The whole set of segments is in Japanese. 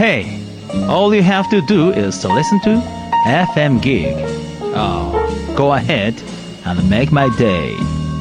Hey, all you have to do is to listen to FM Gig. Oh, go ahead and make my day.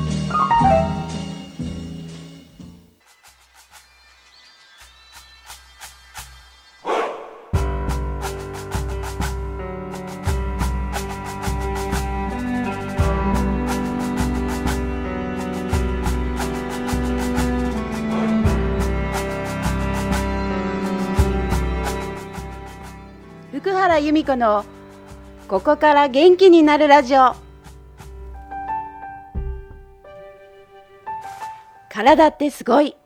福原由美子のここから元気になるラジオ。体ってすごい。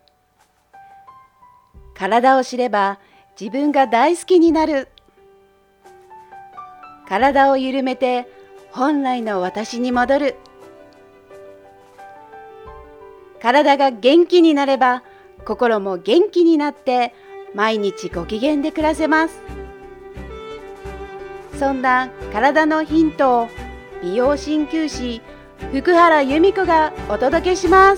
体を知れば自分が大好きになる。体を緩めて本来の私に戻る。体が元気になれば心も元気になって毎日ご機嫌で暮らせます。そんな体のヒントを美容鍼灸師福原由美子がお届けします。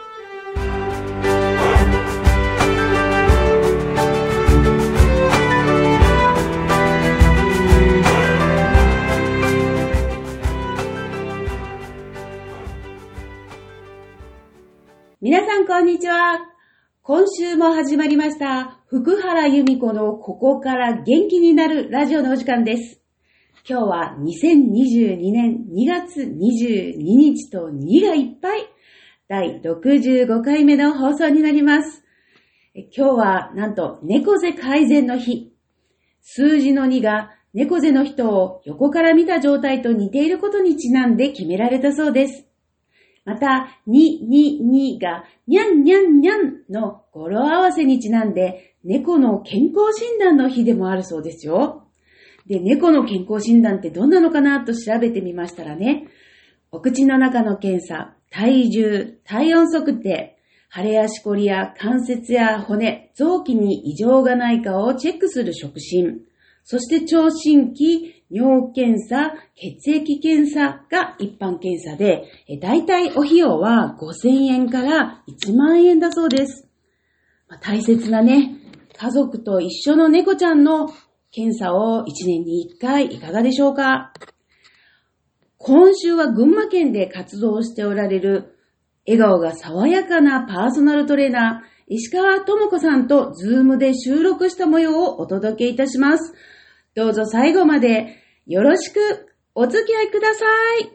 皆さんこんにちは。今週も始まりました福原由美子のここから元気になるラジオのお時間です。今日は2022年2月22日と2がいっぱい第65回目の放送になります。今日はなんと猫背改善の日。数字の2が猫背の人を横から見た状態と似ていることにちなんで決められたそうです。また、2がにゃんにゃんにゃんの語呂合わせにちなんで、猫の健康診断の日でもあるそうですよ。で、猫の健康診断ってどんなのかなと調べてみましたらね、お口の中の検査、体重、体温測定、腫れやしこりや関節や骨、臓器に異常がないかをチェックする触診、そして聴診器、尿検査、血液検査が一般検査で、だいたいお費用は5000円から1万円だそうです。大切なね、家族と一緒の猫ちゃんの検査を1年に1回いかがでしょうか。今週は群馬県で活動しておられる笑顔が爽やかなパーソナルトレーナー石川智子さんとズームで収録した模様をお届けいたします。どうぞ最後までよろしくお付き合いください。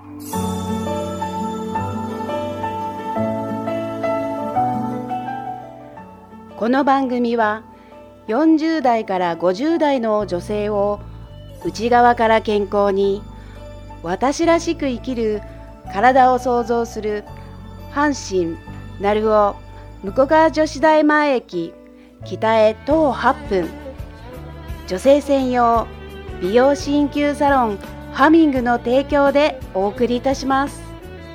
この番組は40代から50代の女性を内側から健康に、私らしく生きる体を創造する阪神鳴尾向川女子大前駅北へ徒歩8分、女性専用美容鍼灸サロンハミングの提供でお送りいたします。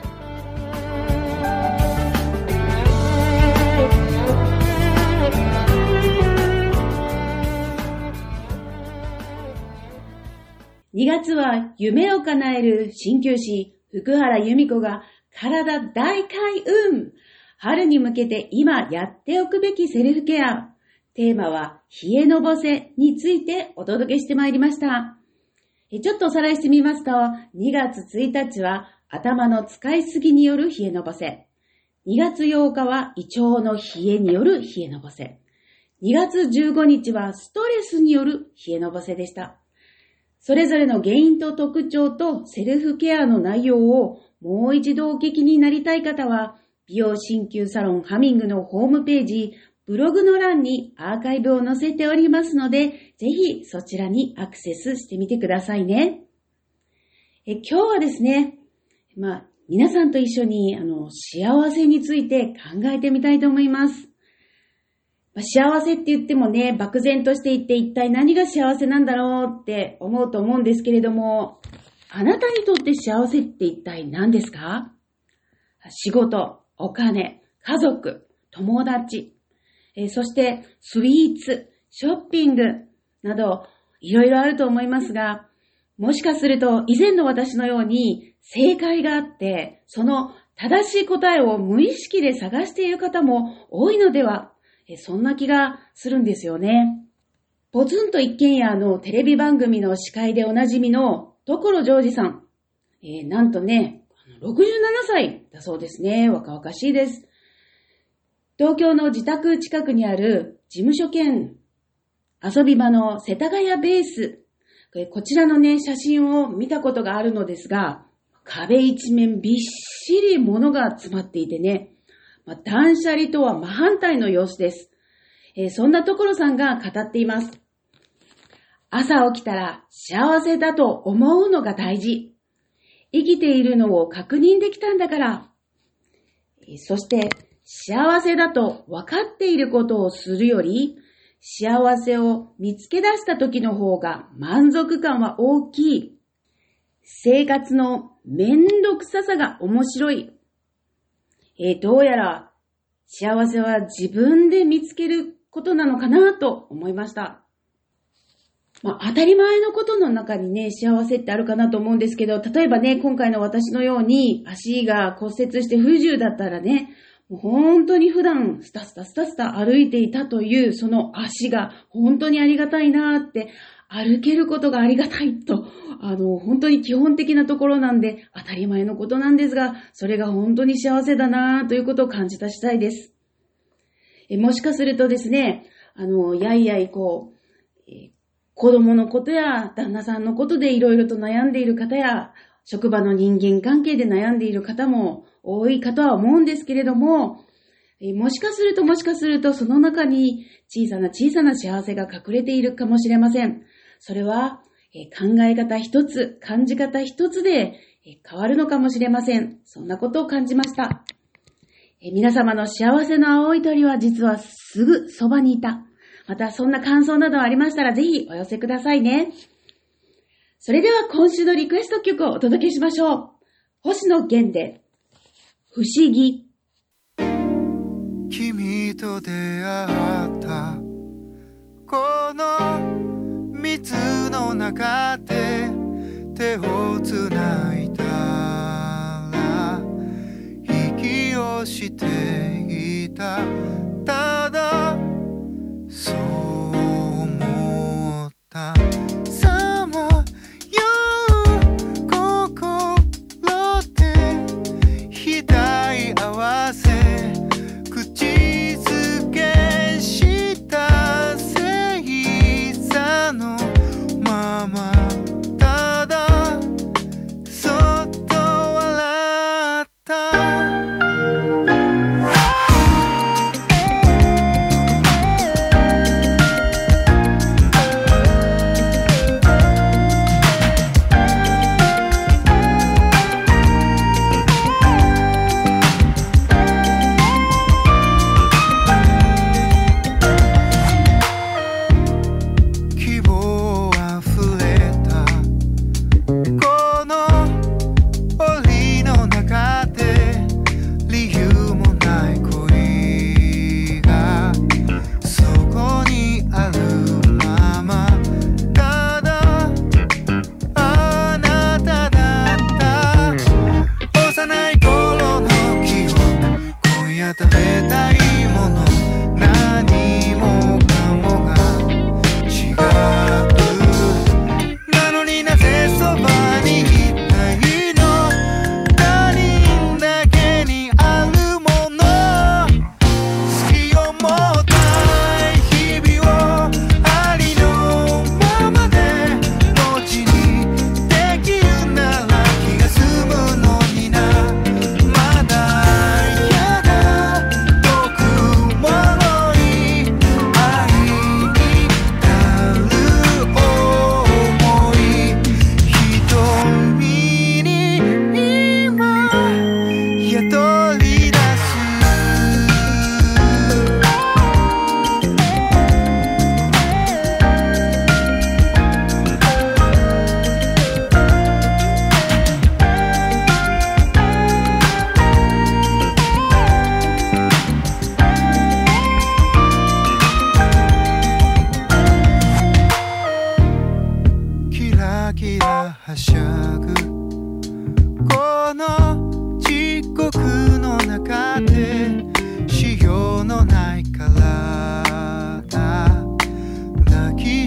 2月は夢を叶える鍼灸師福原由美子が体大開運。春に向けて今やっておくべきセルフケア。テーマは冷えのぼせについてお届けしてまいりました。ちょっとおさらいしてみますと、2月1日は頭の使いすぎによる冷えのぼせ。2月8日は胃腸の冷えによる冷えのぼせ。2月15日はストレスによる冷えのぼせでした。それぞれの原因と特徴とセルフケアの内容をもう一度お聞きになりたい方は、美容鍼灸サロンハミングのホームページ、ブログの欄にアーカイブを載せておりますので、ぜひそちらにアクセスしてみてくださいね。今日はですね、皆さんと一緒に幸せについて考えてみたいと思います。幸せって言ってもね、漠然としていて一体何が幸せなんだろうって思うと思うんですけれども、あなたにとって幸せって一体何ですか？仕事、お金、家族、友達、そしてスイーツ、ショッピングなどいろいろあると思いますが、もしかすると以前の私のように正解があって、その正しい答えを無意識で探している方も多いのでは、そんな気がするんですよね。 ポツンと一軒家のテレビ番組の司会でおなじみの所ジョージさん。なんとね、67歳だそうですね。若々しいです。東京の自宅近くにある事務所兼遊び場の世田谷ベース。こちらのね、写真を見たことがあるのですが、壁一面びっしり物が詰まっていてね、断捨離とは真反対の様子です。そんな所さんが語っています。朝起きたら幸せだと思うのが大事。生きているのを確認できたんだから。そして幸せだと分かっていることをするより、幸せを見つけ出した時の方が満足感は大きい。生活のめんどくささが面白い。どうやら幸せは自分で見つけることなのかなと思いました。当たり前のことの中にね、幸せってあるかなと思うんですけど、例えばね、今回の私のように足が骨折して不自由だったらね、もう本当に普段スタスタ歩いていたというその足が本当にありがたいなって、歩けることがありがたいと、本当に基本的なところなんで当たり前のことなんですが、それが本当に幸せだなということを感じた次第です。もしかするとですね、子供のことや旦那さんのことでいろいろと悩んでいる方や、職場の人間関係で悩んでいる方も多いかとは思うんですけれども、もしかするとその中に小さな幸せが隠れているかもしれません。それは考え方一つ、感じ方一つで変わるのかもしれません。そんなことを感じました。皆様の幸せの青い鳥は実はすぐそばにいた。またそんな感想などありましたらぜひお寄せくださいね。それでは今週のリクエスト曲をお届けしましょう。星野源で不思議。 君と出会ったこの水の中で手をつないだら息をしていた。ただそう思った。さまよう心で額合わせ口づけした星座のままただそっと笑った。しようのない体抱き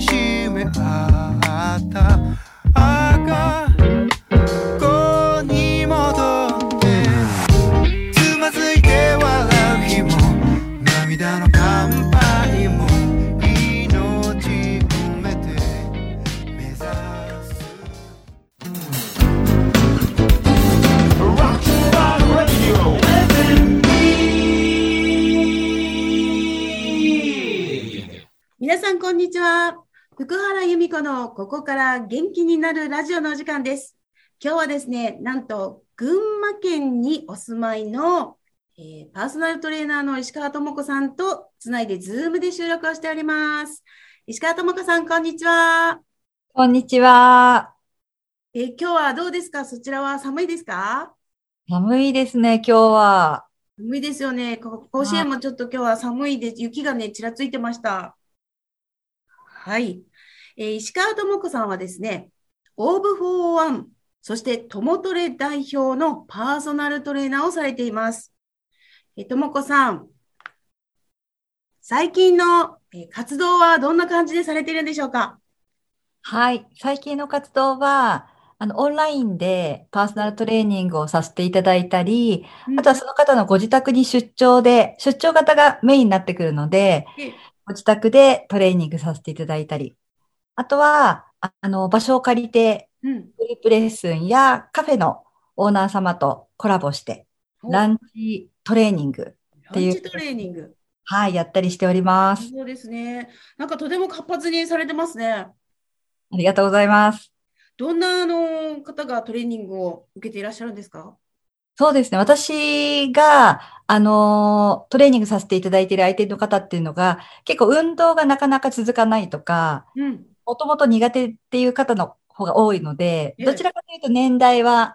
皆さん、こんにちは。福原由美子のここから元気になるラジオのお時間です。今日はですね、なんと群馬県にお住まいの、パーソナルトレーナーの石川智子さんとつないでズームで収録をしております。石川智子さん、こんにちは。 こんにちは。 今日はどうですか？そちらは寒いですか？ 寒いですね、今日は。 寒いですよね。甲子園もちょっと今日は寒いで、雪がね、ちらついてました。はい。石川智子さんはですね、オーブフォーワン、そしてトモトレ代表のパーソナルトレーナーをされています。智子さん、最近の活動はどんな感じでされているんでしょうか？ はい。最近の活動は、オンラインでパーソナルトレーニングをさせていただいたり、あとはその方のご自宅に出張型がメインになってくるので、ご自宅でトレーニングさせていただいたり、あとは、場所を借りて、グループレッスンやカフェのオーナー様とコラボして、ランチトレーニングっていう。 ランチトレーニング。 はい、やったりしております。 そうですね。なんかとても活発にされてますね。 ありがとうございます。 どんな方がトレーニングを受けていらっしゃるんですか？ そうですね。私が、トレーニングさせていただいている相手の方っていうのが、結構運動がなかなか続かないとか、もともと苦手っていう方の方が多いので、どちらかというと年代は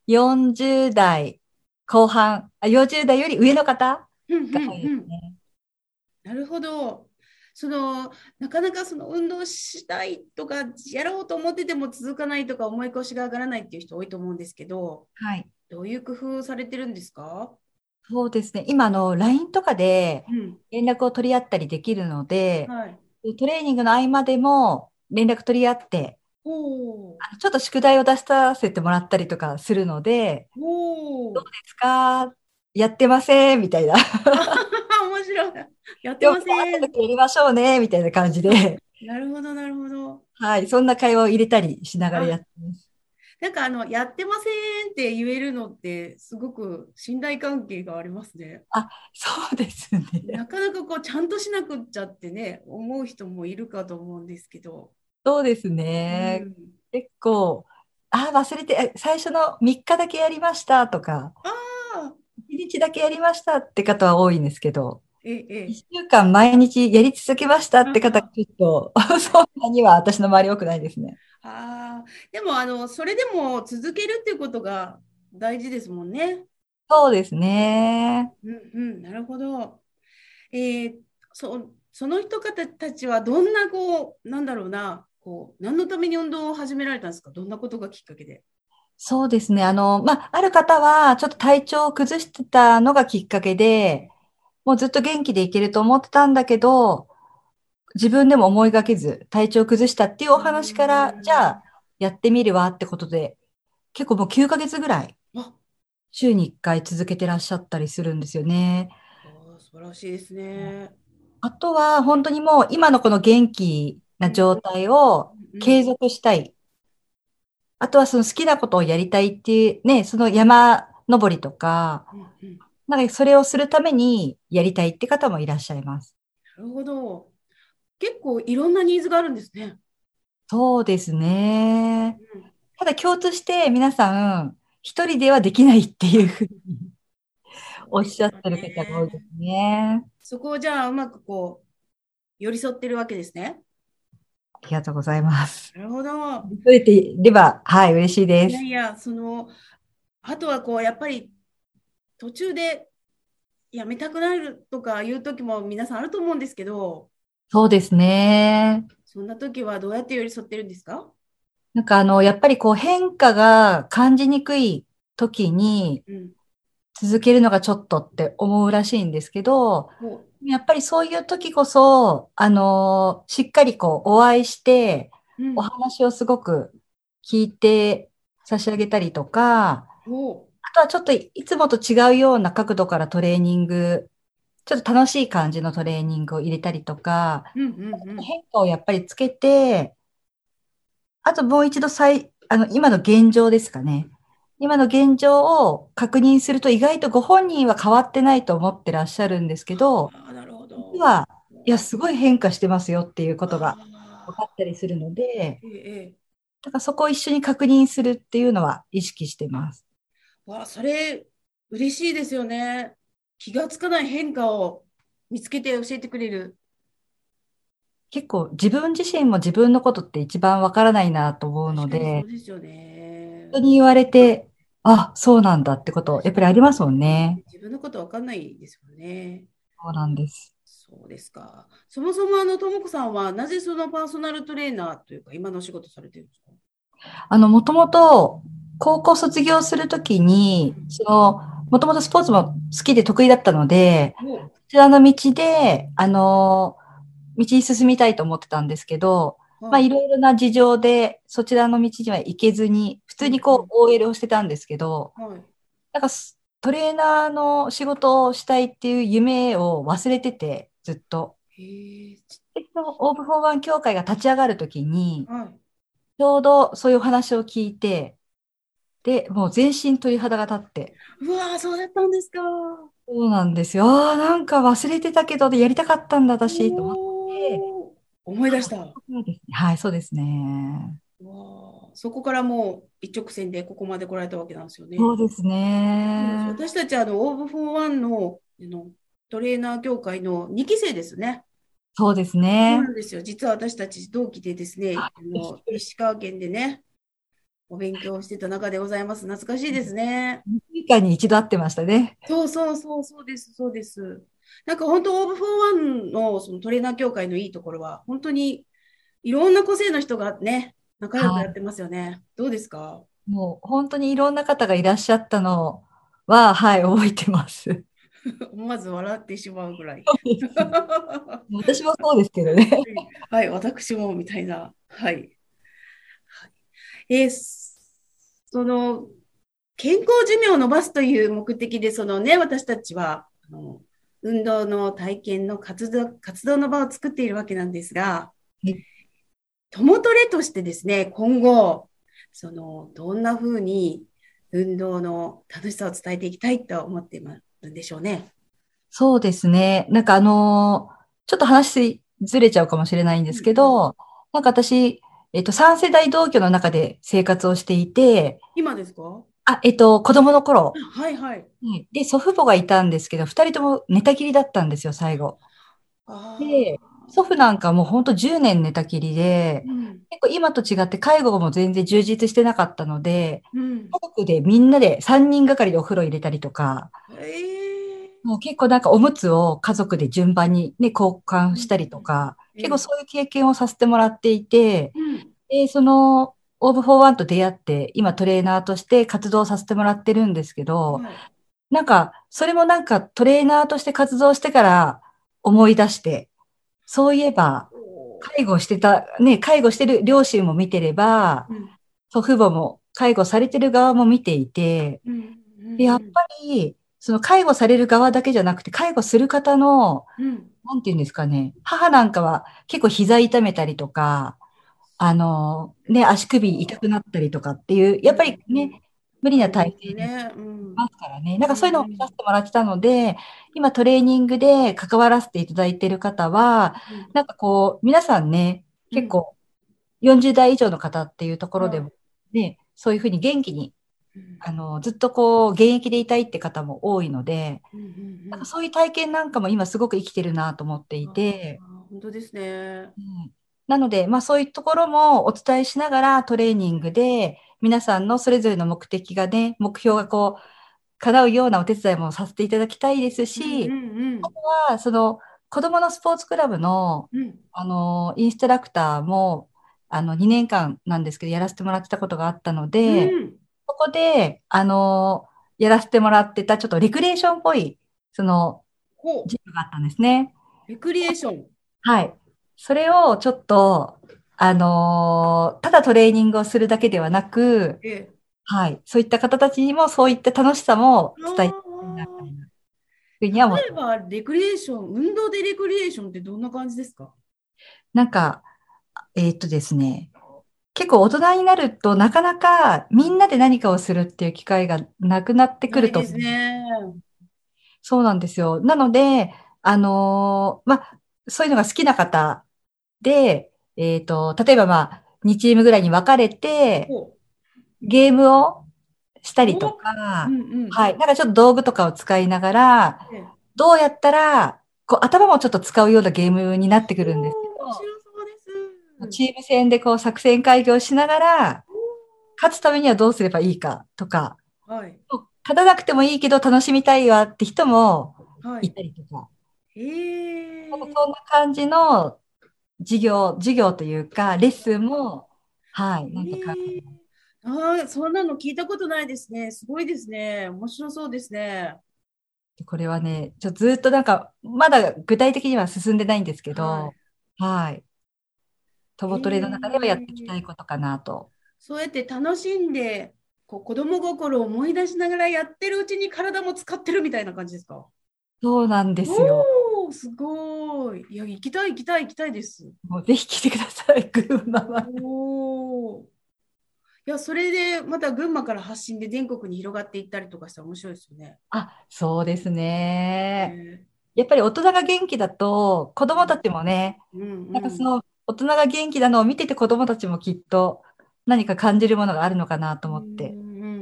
40代後半、40代より上の方が多いですね。 なるほど。なかなか運動したいとか、やろうと思ってても続かないとか、思い越しが上がらないっていう人多いと思うんですけど、 はい。 どういう工夫されてるんですか？ そうですね。今、LINE とかで連絡を取り合ったりできるので、トレーニングの合間でも連絡取り合って、ちょっと宿題を出させてもらったりとかするので、どうですか？やってませんみたいな。 面白い。やってません。 やりましょうねみたいな感じで。 なるほど、なるほど。 はい、そんな会話を入れたりしながらやってます。 なんかやってませんって言えるのって、すごく信頼関係がありますね。 そうですね。 なかなかちゃんとしなくっちゃってね、思う人もいるかと思うんですけど。 そうですね。結構、忘れて、最初の3日だけやりましたとか、1日だけやりましたって方は多いんですけど、1週間毎日やり続けましたって方がちょっと、そんなには私の周り多くないですね。 でもそれでも続けるっていうことが大事ですもんね。 そうですね。 なるほど。その人方たちはどんななんだろうな、何のために運動を始められたんですか？どんなことがきっかけで？ そうですね。ある方はちょっと体調を崩してたのがきっかけで、もうずっと元気でいけると思ってたんだけど、自分でも思いがけず体調を崩したっていうお話から、じゃあやってみるわってことで、結構もう9ヶ月ぐらい、週に1回続けてらっしゃったりするんですよね。 素晴らしいですね。 あとは本当にもう今のこの元気な状態を継続したい。あとはその好きなことをやりたいっていうね、その山登りとか、なんかそれをするためにやりたいって方もいらっしゃいます。 なるほど。結構いろんなニーズがあるんですね。 そうですね。ただ共通して皆さん一人ではできないっていうふうにおっしゃってる方が多いですね。 そこをじゃあうまく寄り添ってるわけですね。 ありがとうございます。 なるほど。 寄り添えていれば、はい、嬉しいです。 いや、あとはやっぱり途中でやめたくなるとかいう時も皆さんあると思うんですけど。 そうですね。 そんな時はどうやって寄り添ってるんですか？ なんかやっぱり変化が感じにくい時に続けるのがちょっとって思うらしいんですけど、やっぱりそういう時こそ、しっかりお会いして、お話をすごく聞いて差し上げたりとか、あとはちょっといつもと違うような角度からトレーニング、ちょっと楽しい感じのトレーニングを入れたりとか、変化をやっぱりつけて、あともう一度今の現状ですかね。今の現状を確認すると意外とご本人は変わってないと思ってらっしゃるんですけど、実はいや、すごい変化してますよっていうことが分かったりするので、だからそこを一緒に確認するっていうのは意識してます。 わあ、それ嬉しいですよね。気がつかない変化を見つけて教えてくれる。 結構自分自身も自分のことって一番わからないなと思うの確かにそで、 うですよね。 人に言われて、あ、そうなんだってこと、やっぱりありますもんね。 自分のことわかんないですよね。 そうなんです。 そうですか。そもそもともこさんはなぜそのパーソナルトレーナーというか今のお仕事されてるんですか？ もともと、高校卒業するときに、もともとスポーツも好きで得意だったので、こちらの道で、道に進みたいと思ってたんですけど、まあ、いろいろな事情で、そちらの道には行けずに、普通にこう、OL をしてたんですけど、なんか、トレーナーの仕事をしたいっていう夢を忘れてて、ずっと。で、そのオーブ・フォー・ワン協会が立ち上がるときに、ちょうどそういうお話を聞いて、で、もう全身鳥肌が立って。 うわー、そうだったんですか。 そうなんですよ。ああ、なんか忘れてたけど、やりたかったんだ、私、と思って。 思い出した。 そうですね。はい、そうですね。 わそこからもう一直線でここまで来られたわけなんですよね。 そうですね。 私たちオーブ・フォー・ワンのトレーナー協会の2期生ですね。 そうですそうね。 なんですよ。実は私たち同期でですね、石川県でね、お勉強してた中でございます。懐かしいですね。 2週間に一度会ってましたね。 そうそうそう、そうです、そうです。なんか本当、オーブ・フォー・ワンのそのトレーナー協会のいいところは、本当にいろんな個性の人がね、仲良くはい。 やってますよね。どうですか？ もう本当にいろんな方がいらっしゃったのは、はい、覚えてます。 思わず笑ってしまうぐらい。 そうです。私もそうですけどね。 はい、私もみたいな。はい。その、健康寿命を伸ばすという目的で、そのね、私たちは、運動の体験の活動の場を作っているわけなんですが、友トレとしてですね、今後、どんな風に運動の楽しさを伝えていきたいと思っているんでしょうね。 そうですね。なんかちょっと話ずれちゃうかもしれないんですけど、なんか私、3世代同居の中で生活をしていて、 今ですか？ 子供の頃。 はいはい。 で、祖父母がいたんですけど、2人とも寝たきりだったんですよ、最後。で、祖父なんかもうほんと10年寝たきりで、結構今と違って介護も全然充実してなかったので、家族でみんなで3人がかりでお風呂入れたりとか、もう結構なんかおむつを家族で順番にね、交換したりとか、結構そういう経験をさせてもらっていて、で、オーブ・フォー・ワンと出会って、今トレーナーとして活動させてもらってるんですけど、なんか、それもなんかトレーナーとして活動してから思い出して、そういえば、介護してる両親も見てれば、祖父母も介護されてる側も見ていて、で、やっぱり、その介護される側だけじゃなくて、介護する方の、なんていうんですかね、母なんかは結構膝痛めたりとか、足首痛くなったりとかっていう、やっぱりね、無理な体勢にますからね。なんかそういうのを見させてもらってたので、今トレーニングで関わらせていただいている方は、なんかこう、皆さんね、結構40代以上の方っていうところでもね、そういうふうに元気に、ずっとこう、現役でいたいって方も多いので、なんかそういう体験なんかも今すごく生きてるなと思っていて、 本当ですね。 なので、まあそういうところもお伝えしながらトレーニングで、皆さんのそれぞれの目的がね、目標がこう、叶うようなお手伝いもさせていただきたいですし、あとは、子供のスポーツクラブの、インストラクターも、2年間なんですけど、やらせてもらってたことがあったので、そこで、やらせてもらってた、ちょっとレクリエーションっぽい、ジムがあったんですね。 レクリエーション。 はい。それをちょっと、ただトレーニングをするだけではなく、はい。そういった方たちにもそういった楽しさも伝えたいな、というふうには思って。 例えば、レクリエーション、運動でレクリエーションってどんな感じですか？ なんか、ですね、結構大人になるとなかなかみんなで何かをするっていう機会がなくなってくると。 ないですね。 そうなんですよ。なので、まあ、 そういうのが好きな方で、例えばまあ、2チームぐらいに分かれて、ゲームをしたりとか、はい。なんかちょっと道具とかを使いながら、どうやったら、こう頭もちょっと使うようなゲームになってくるんですけ面白そうでど、 す。 チーム戦でこう作戦会議をしながら、勝つためにはどうすればいいかとか、 はい。 勝たなくてもいいけど楽しみたいわって人もいたりとか、なんかそんな感じの授業というか、レッスンも、はい、なんかそんなの聞いたことないですね。すごいですね。面白そうですね。 これはね、ずっとなんか、まだ具体的には進んでないんですけど、はい。トボトレの中ではやっていきたいことかなと。 そうやって楽しんで、こう子供心を思い出しながらやってるうちに体も使ってるみたいな感じですか？ そうなんですよ。 おー、すごい。いや、行きたい、行きたい、行きたいです。 もうぜひ来てください、群馬は。 おー。いや、それでまた群馬から発信で全国に広がっていったりとかしたら面白いですよね。 あ、そうですね。やっぱり大人が元気だと、子供たちもね、なんかその大人が元気なのを見てて子供たちもきっと何か感じるものがあるのかなと思って。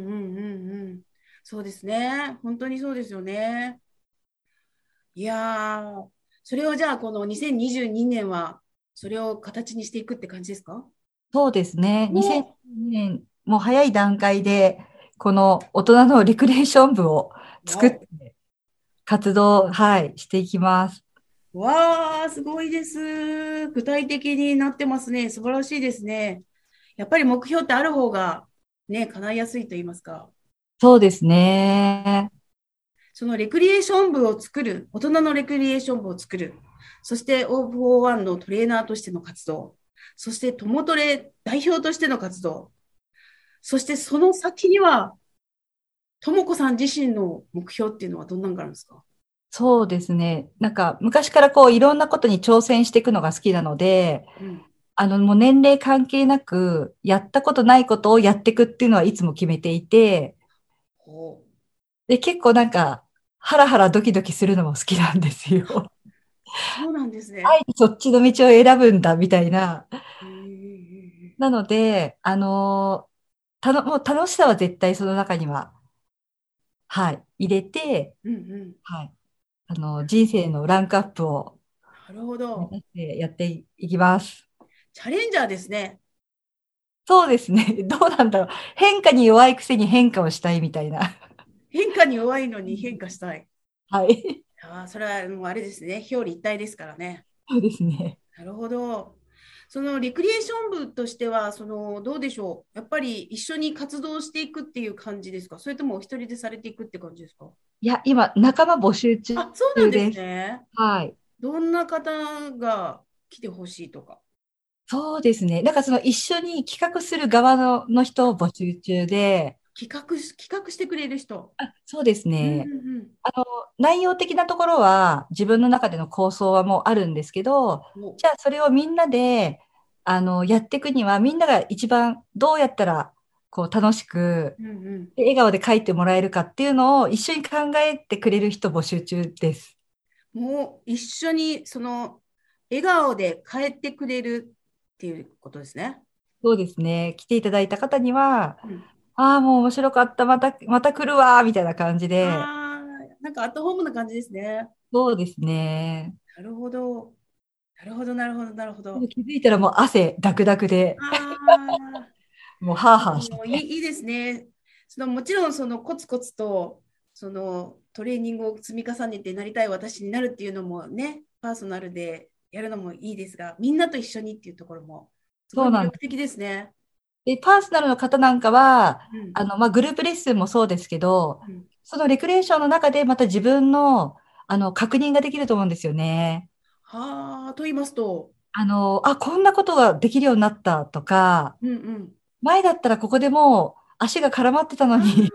そうですね。本当にそうですよね。いやー、それをじゃあこの2022年はそれを形にしていくって感じですか？ そうですね。2022年、もう早い段階で、この大人のレクリエーション部を作って、活動、はい、していきます。 わー、すごいです。具体的になってますね。素晴らしいですね。やっぱり目標ってある方がね、叶いやすいと言いますか。 そうですね。 そのレクリエーション部を作る、大人のレクリエーション部を作る、そして O4O1 のトレーナーとしての活動、そしてトモトレ代表としての活動、そしてその先には、ともこさん自身の目標っていうのはどんなのがあるんですか？ そうですね。なんか昔からこういろんなことに挑戦していくのが好きなので、もう年齢関係なく、やったことないことをやっていくっていうのはいつも決めていて、で、結構なんか、ハラハラドキドキするのも好きなんですよ。 そうなんですね。 あえてそっちの道を選ぶんだ、みたいな。なので、もう楽しさは絶対その中には、はい、入れて、はい、人生のランクアップを、 なるほど。 やっていきます。 チャレンジャーですね。 そうですね。どうなんだろう。変化に弱いくせに変化をしたいみたいな。 変化に弱いのに変化したい。 はい。 それはもうあれですね。表裏一体ですからね。 そうですね。 なるほど。そのレクリエーション部としては、どうでしょう。やっぱり一緒に活動していくっていう感じですか？それともお一人でされていくって感じですか？ いや、今、仲間募集中そうなんですです。 ね。 はい。 どんな方が来てほしいとか。 そうですね。なんかその一緒に企画する側の人を募集中で、 企画してくれる人。 そうですね。内容的なところは自分の中での構想はもうあるんですけど、じゃあそれをみんなで、やっていくにはみんなが一番どうやったらこう楽しく、笑顔で書いてもらえるかっていうのを一緒に考えてくれる人募集中です。 もう一緒に笑顔で帰ってくれるっていうことですね。 そうですね。来ていただいた方には、ああ、もう面白かった、また来るわ、みたいな感じで。 なんかアットホームな感じですね。 そうですね。 なるほど。なるほど、なるほど、なるほど。 気づいたらもう汗ダクダクで。もうハーハーして。 いいですね。もちろんコツコツとトレーニングを積み重ねてなりたい私になるっていうのもね、パーソナルでやるのもいいですが、みんなと一緒にっていうところもすごい魅力的ですね。 で、パーソナルの方なんかは、グループレッスンもそうですけど、そのレクレーションの中でまた自分の、確認ができると思うんですよね。 と言いますと、 こんなことができるようになったとか、前だったらここでもう足が絡まってたのに、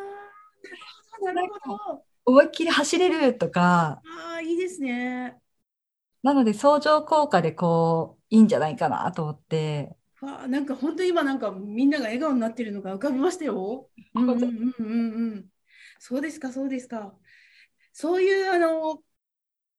思いっきり走れるとか、 いいですね。 なので相乗効果でこう、いいんじゃないかなと思って。 なんか本当に今なんかみんなが笑顔になってるのが浮かびましたよ。そうですか、そうですか。そういう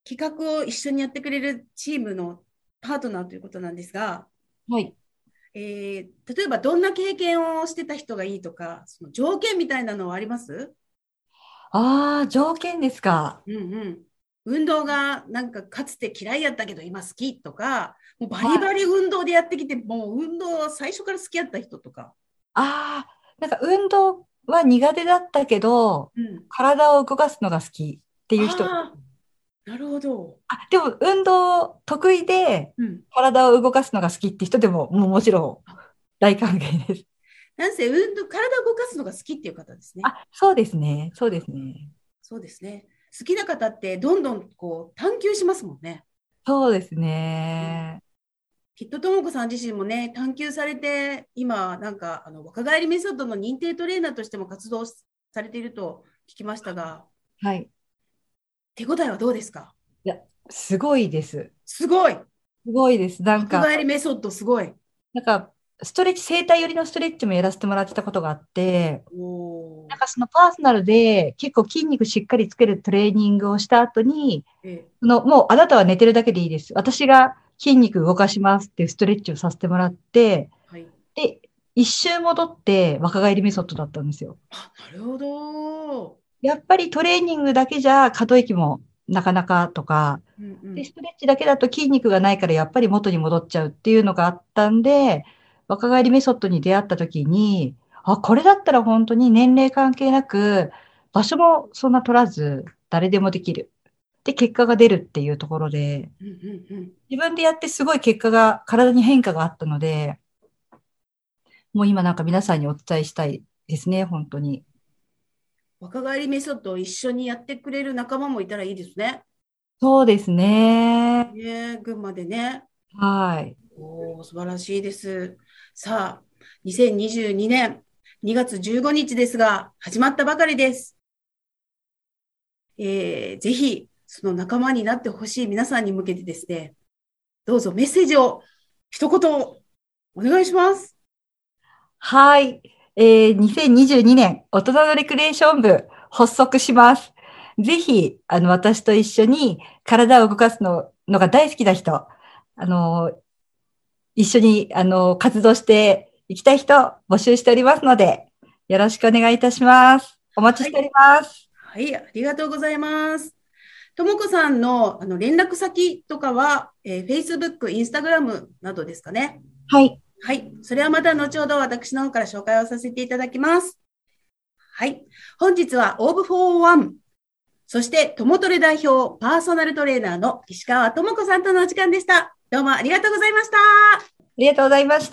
企画を一緒にやってくれるチームのパートナーということなんですが、 はい。 例えばどんな経験をしてた人がいいとか、その条件みたいなのはあります？ 条件ですか。 運動がなんかかつて嫌いやったけど今好きとか、もうバリバリ運動でやってきて、もう運動は最初から好きやった人とか。 なんか運動は苦手だったけど、体を動かすのが好きっていう人。 なるほど。 でも運動得意で、体を動かすのが好きって人でも、もちろん大歓迎です。 なんせ体を動かすのが好きっていう方ですね。 そうですね。そうですね。 そうですね。好きな方ってどんどんこう探求しますもんね。 そうですね。 きっとともこさん自身もね、探求されて、今なんか若返りメソッドの認定トレーナーとしても活動されていると聞きましたが、 はい。 手応えはどうですか？ いや、すごいです。 すごい。 すごいです。なんか、 若返りメソッドすごい。 なんか、整体寄りのストレッチもやらせてもらってたことがあって、なんかそのパーソナルで結構筋肉しっかりつけるトレーニングをした後に、もうあなたは寝てるだけでいいです。私が筋肉動かしますっていうストレッチをさせてもらって、で、一周戻って若返りメソッドだったんですよ。 なるほど。 やっぱりトレーニングだけじゃ可動域もなかなかとか、で、ストレッチだけだと筋肉がないからやっぱり元に戻っちゃうっていうのがあったんで、若返りメソッドに出会った時に、これだったら本当に年齢関係なく、場所もそんな取らず、誰でもできる。で、結果が出るっていうところで、自分でやってすごい結果が、体に変化があったので、もう今なんか皆さんにお伝えしたいですね、本当に。 若返りメソッドを一緒にやってくれる仲間もいたらいいですね。 そうですね。 群馬でね。 はい。 素晴らしいです。さあ、2022年2月15日ですが、始まったばかりです。ぜひ、その仲間になってほしい皆さんに向けてですね、どうぞメッセージを一言お願いします。 はい。2022年大人のレクリエーション部発足します。ぜひ、私と一緒に体を動かすのが大好きな人、一緒に、活動していきたい人募集しておりますので、よろしくお願いいたします。お待ちしております。 はい、ありがとうございます。ともこさんの連絡先とかは、Facebook、Instagram などですかね。 はい。 はい。それはまた後ほど私の方から紹介をさせていただきます。はい。本日は All for One、そしてともトレ代表パーソナルトレーナーの石川ともこさんとのお時間でした。どうもありがとうございました。 ありがとうございました。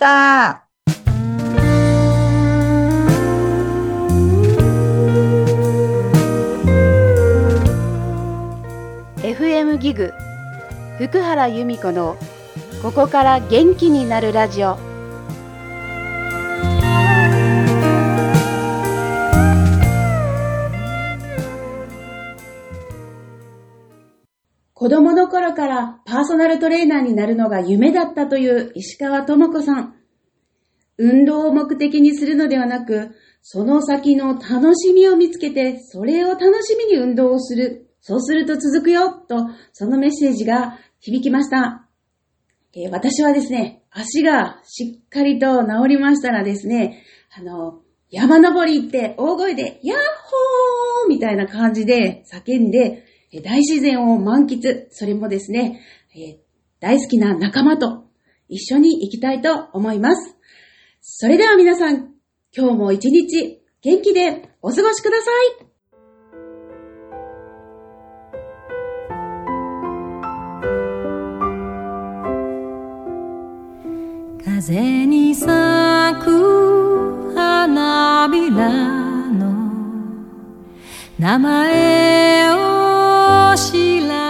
FM ギグ福原由美子のここから元気になるラジオ。 子供の頃からパーソナルトレーナーになるのが夢だったという石川智子さん。運動を目的にするのではなく、その先の楽しみを見つけて、それを楽しみに運動をする。そうすると続くよ、と、そのメッセージが響きました。私はですね、足がしっかりと治りましたらですね、山登り行って大声で、ヤッホーみたいな感じで叫んで、大自然を満喫、それもですね、大好きな仲間と一緒に行きたいと思います。それでは皆さん、今日も一日元気でお過ごしください。 風に咲く花びらの名前を知ら